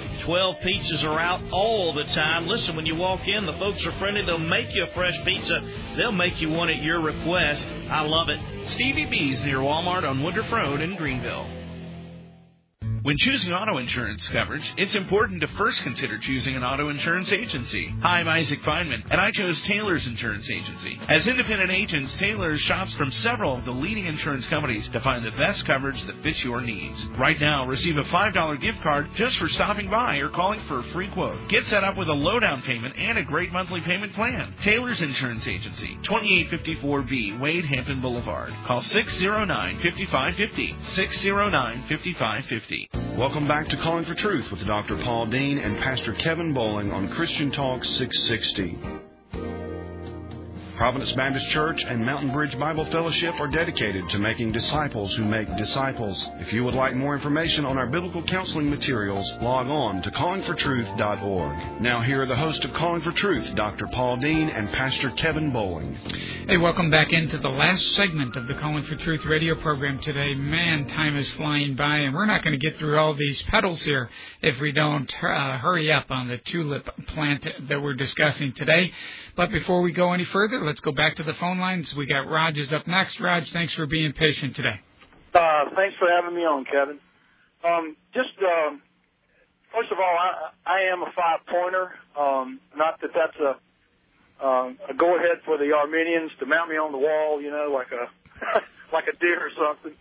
S9: 12 pizzas are out all the time. Listen, when you walk in, the folks are friendly. They'll make you a fresh pizza. They'll make you one at your request. I love it.
S8: Stevie B's near Walmart on Woodruff Road in Greenville. When choosing auto insurance coverage, it's important to first consider choosing an auto insurance agency. Hi, I'm Isaac Feynman, and I chose Taylor's Insurance Agency. As independent agents, Taylor's shops from several of the leading insurance companies to find the best coverage that fits your needs. Right now, receive a $5 gift card just for stopping by or calling for a free quote. Get set up with a low down payment and a great monthly payment plan. Taylor's Insurance Agency, 2854B Wade Hampton Boulevard. Call 609-5550, 609-5550.
S2: Welcome back to Calling for Truth with Dr. Paul Dean and Pastor Kevin Bowling on Christian Talk 660. Providence Baptist Church and Mountain Bridge Bible Fellowship are dedicated to making disciples who make disciples. If you would like more information on our biblical counseling materials, log on to callingfortruth.org. Now here are the hosts of Calling for Truth, Dr. Paul Dean and Pastor Kevin Bowling.
S3: Hey, welcome back into the last segment of the Calling for Truth radio program today. Man, time is flying by, and we're not going to get through all these petals here if we don't hurry up on the tulip plant that we're discussing today. But before we go any further, let's go back to the phone lines. We got Raj is up next. Raj, thanks for being patient today.
S12: Thanks for having me on, Kevin. First of all, I am a 5-pointer. Not that that's a go-ahead for the Armenians to mount me on the wall, you know, like a like a deer or something.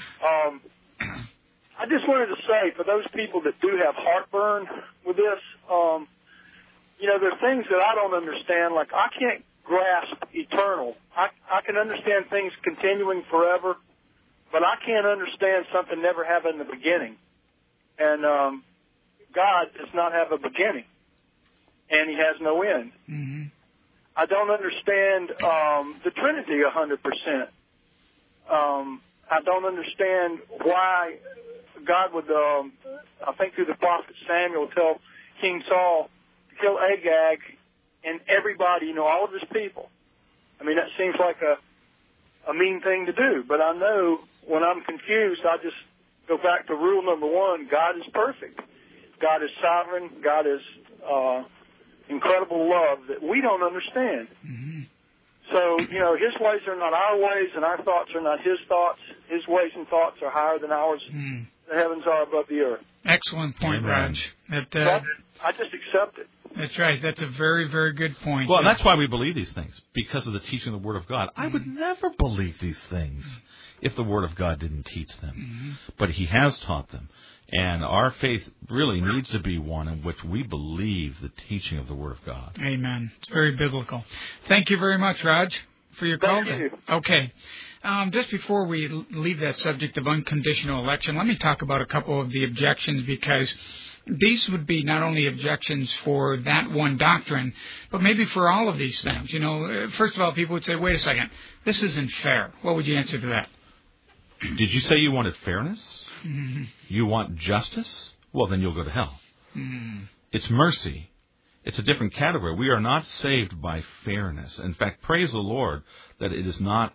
S12: I just wanted to say, for those people that do have heartburn with this, you know, there are things that I don't understand. Like, I can't grasp eternal. I can understand things continuing forever, but I can't understand something never having a beginning. And God does not have a beginning, and He has no end. Mm-hmm. I don't understand the Trinity 100%. I don't understand why God would, I think through the prophet Samuel, tell King Saul to kill Agag and everybody, you know, all of his people. I mean, that seems like a mean thing to do, but I know when I'm confused, I just go back to rule number 1, God is perfect. God is sovereign. God is incredible love that we don't understand. Mm-hmm. So, you know, His ways are not our ways, and our thoughts are not His thoughts. His ways and thoughts are higher than ours. Mm. The heavens are above the earth.
S3: Excellent point, Raj.
S12: I just accept it.
S3: That's right. That's a very, very good point.
S4: Well, that's why we believe these things, because of the teaching of the Word of God. I would never believe these things if the Word of God didn't teach them. Mm-hmm. But He has taught them. And our faith really needs to be one in which we believe the teaching of the Word of God.
S3: Amen. It's very biblical. Thank you very much, Raj, for your call.
S12: Thank you.
S3: Okay. Just before we leave that subject of unconditional election, let me talk about a couple of the objections, because these would be not only objections for that one doctrine, but maybe for all of these things. You know, first of all, people would say, wait a second, this isn't fair. What would you answer to that?
S4: Did you say you wanted fairness?
S3: Mm-hmm.
S4: You want justice? Well, then you'll go to hell.
S3: Mm-hmm.
S4: It's mercy. It's a different category. We are not saved by fairness. In fact, praise the Lord that it is not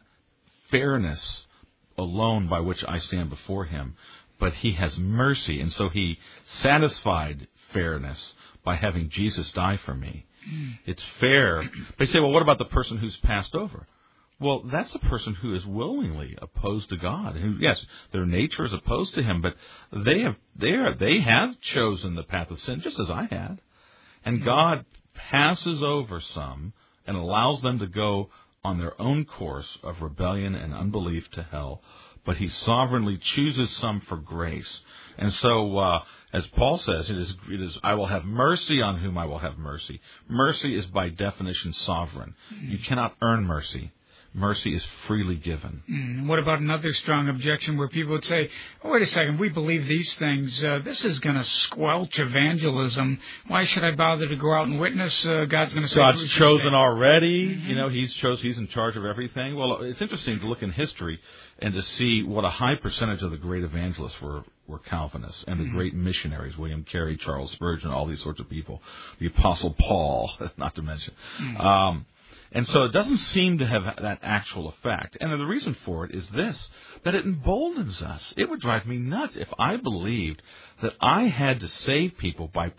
S4: fairness alone by which I stand before Him, but He has mercy, and so He satisfied fairness by having Jesus die for me. Mm. It's fair. They say, well, what about the person who's passed over? Well, that's a person who is willingly opposed to God. Who, yes, their nature is opposed to Him, but they have chosen the path of sin, just as I had. And God passes over some and allows them to go on their own course of rebellion and unbelief to hell. But He sovereignly chooses some for grace. And so, as Paul says, it is I will have mercy on whom I will have mercy. Mercy is by definition sovereign. You cannot earn mercy. Mercy is freely given.
S3: What about another strong objection where people would say, oh, wait a second, we believe these things. This is going to squelch evangelism. Why should I bother to go out and witness? God's going to say...
S4: God's chosen already. Mm-hmm. You know, He's in charge of everything. Well, it's interesting to look in history and to see what a high percentage of the great evangelists were Calvinists, and the great missionaries, William Carey, Charles Spurgeon, all these sorts of people. The Apostle Paul, not to mention. And so it doesn't seem to have that actual effect. And the reason for it is this, that it emboldens us. It would drive me nuts if I believed that I had to save people by,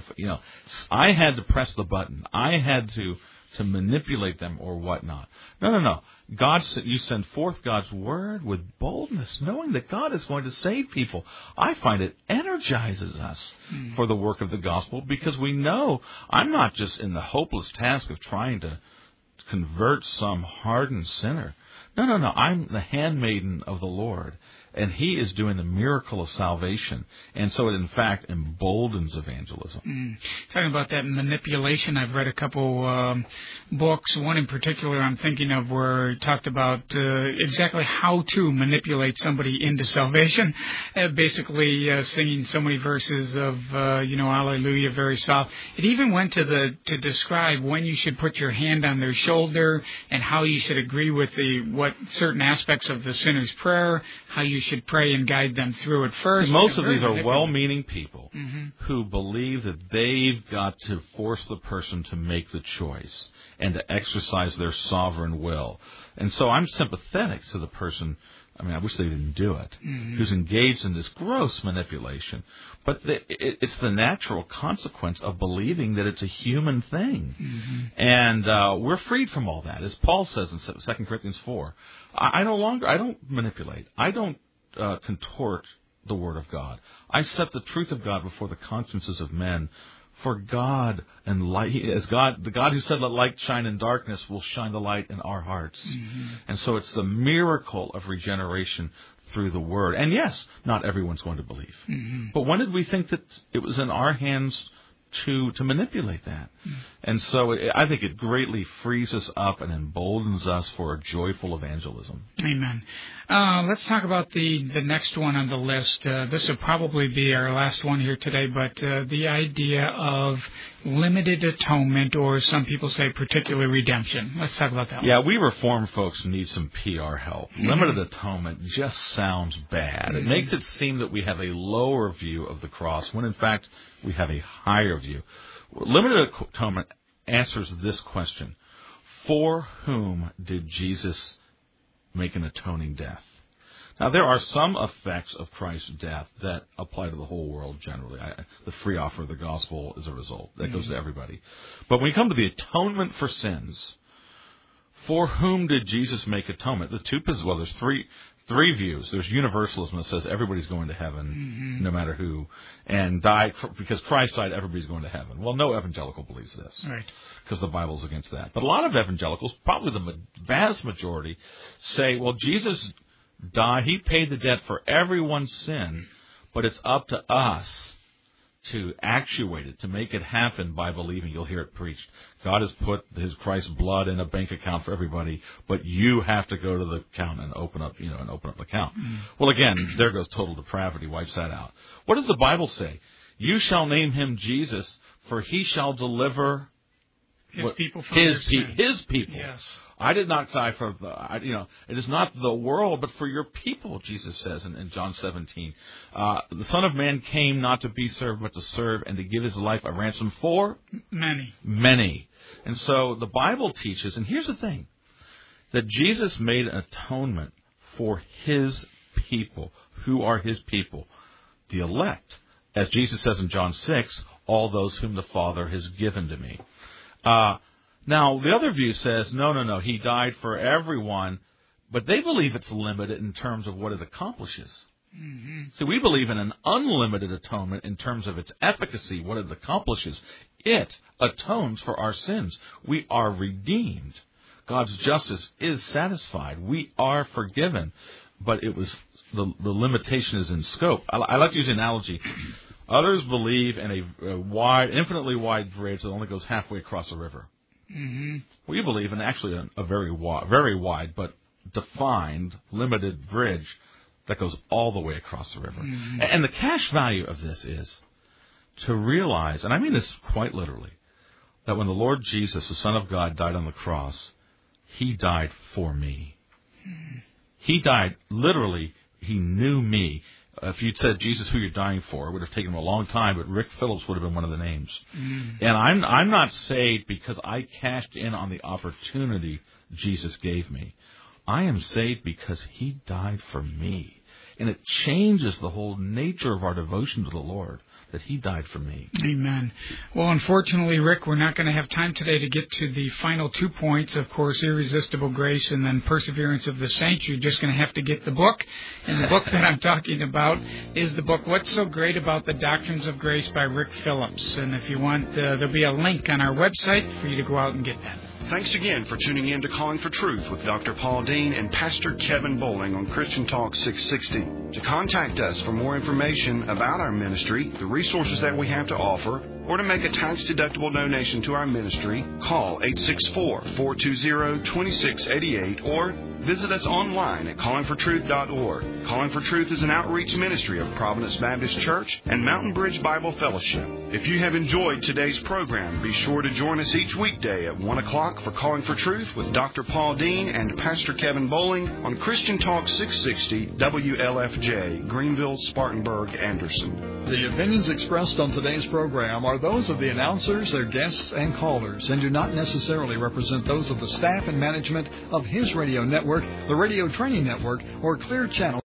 S4: I had to press the button. I had to manipulate them or whatnot. No. You send forth God's word with boldness, knowing that God is going to save people. I find it energizes us for the work of the gospel, because we know I'm not just in the hopeless task of trying to convert some hardened sinner. No. I'm the handmaiden of the Lord, and He is doing the miracle of salvation. And so it, in fact, emboldens evangelism.
S3: Talking about that manipulation, I've read a couple books. One in particular I'm thinking of where it talked about exactly how to manipulate somebody into salvation. Basically singing so many verses of, Hallelujah, very soft. It even went to describe when you should put your hand on their shoulder and how you should agree with what certain aspects of the sinner's prayer, how you should pray and guide them through it first.
S4: See, most of these are well-meaning people who believe that they've got to force the person to make the choice and to exercise their sovereign will. And so I'm sympathetic to the person, I wish they didn't do it, who's engaged in this gross manipulation. But it's the natural consequence of believing that it's a human thing. And we're freed from all that. As Paul says in 2 Corinthians 4, I don't manipulate. I don't contort the Word of God. I set the truth of God before the consciences of men. For God and light, the God who said, "Let light shine in darkness," will shine the light in our hearts. And so it's the miracle of regeneration through the Word. And yes, not everyone's going to believe. But when did we think that it was in our hands to manipulate that? And so I think it greatly frees us up and emboldens us for a joyful evangelism.
S3: Amen. Let's talk about the next one on the list. This will probably be our last one here today, but the idea of limited atonement, or some people say particular redemption. Let's talk about that one.
S4: Yeah, we Reformed folks need some PR help. Limited atonement just sounds bad. It makes it seem that we have a lower view of the cross, when in fact we have a higher view. Limited atonement answers this question: for whom did Jesus make an atoning death? Now, there are some effects of Christ's death that apply to the whole world generally. The free offer of the gospel is a result. That goes to everybody. But when you come to the atonement for sins, for whom did Jesus make atonement? There's three views. There's universalism that says everybody's going to heaven, no matter who, and because Christ died, everybody's going to heaven. Well, no evangelical believes this,
S3: right?
S4: Because the Bible's against that. But a lot of evangelicals, probably the vast majority, say, well, Jesus died. He paid the debt for everyone's sin, but it's up to us to actuate it, to make it happen by believing. You'll hear it preached. God has put His Christ's blood in a bank account for everybody, but you have to go to the account and open up the account. Well, again, there goes total depravity, wipes that out. What does the Bible say? You shall name Him Jesus, for He shall deliver
S3: His people from their sins.
S4: His people.
S3: Yes.
S4: I did not die for it is not the world, but for your people, Jesus says in John 17. The Son of Man came not to be served, but to serve and to give His life a ransom for many. And so the Bible teaches, and here's the thing, that Jesus made an atonement for His people. Who are His people? The elect. As Jesus says in John 6, all those whom the Father has given to me. Now, the other view says, no, He died for everyone, but they believe it's limited in terms of what it accomplishes. So we believe in an unlimited atonement in terms of its efficacy, what it accomplishes. It atones for our sins. We are redeemed. God's justice is satisfied. We are forgiven, but it was the limitation is in scope. I like to use the analogy. Others believe in a infinitely wide bridge that only goes halfway across a river. We believe in actually a very wide but defined, limited bridge that goes all the way across the river. And the cash value of this is to realize, and I mean this quite literally, that when the Lord Jesus, the Son of God, died on the cross, He died for me. He died, literally, He knew me. if you'd said, Jesus, who you're dying for, it would have taken him a long time, but Rick Phillips would have been one of the names. And I'm not saved because I cashed in on the opportunity Jesus gave me. I am saved because he died for me. And it changes the whole nature of our devotion to the Lord, that he died for me.
S3: Amen. Well, unfortunately, Rick, we're not going to have time today to get to the final 2 points, of course, irresistible grace and then perseverance of the saints. You're just going to have to get the book. And the book that I'm talking about is the book, What's So Great About the Doctrines of Grace by Rick Phillips. And if you want, there'll be a link on our website for you to go out and get that.
S2: Thanks again for tuning in to Calling for Truth with Dr. Paul Dean and Pastor Kevin Bowling on Christian Talk 660. To contact us for more information about our ministry, the resources that we have to offer, or to make a tax-deductible donation to our ministry, call 864-420-2688 or visit us online at callingfortruth.org. Calling for Truth is an outreach ministry of Providence Baptist Church and Mountain Bridge Bible Fellowship. If you have enjoyed today's program, be sure to join us each weekday at 1 o'clock for Calling for Truth with Dr. Paul Dean and Pastor Kevin Bowling on Christian Talk 660 WLFJ, Greenville, Spartanburg, Anderson.
S7: The opinions expressed on today's program are those of the announcers, their guests, and callers, and do not necessarily represent those of the staff and management of His Radio Network, the Radio Training Network, or Clear Channel.